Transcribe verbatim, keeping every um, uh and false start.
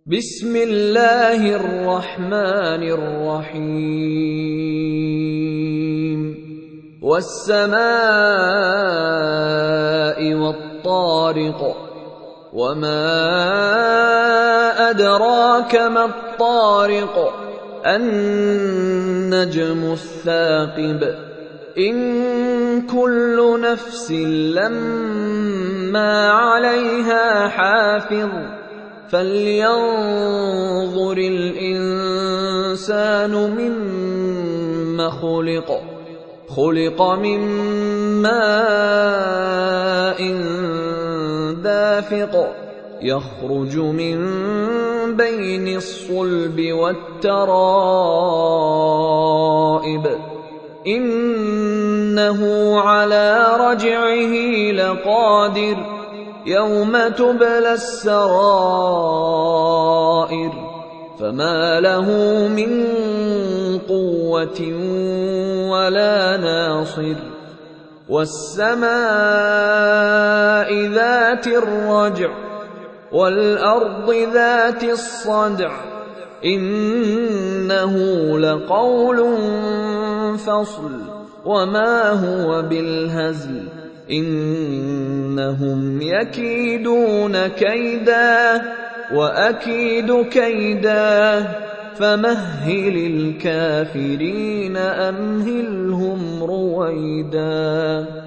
بسم الله الرحمن الرحيم والسماء والطارق وما أدراك ما الطارق النجم الثاقب إن كل نفس لما عليها حافظ فلينظر الإنسان مما خلق خلق من ماء دافق يخرج من بين الصلب والترائب إنه على رجعه لقادر يوم تبلى السرائر فما له من قوة ولا ناصر والسماء ذات الرجع والأرض ذات الصدع إنه لقول فصل وما هو بالهزل إنهم يكيدون كيدا وأكيد كيدا فمهل الكافرين أمهلهم رويدا.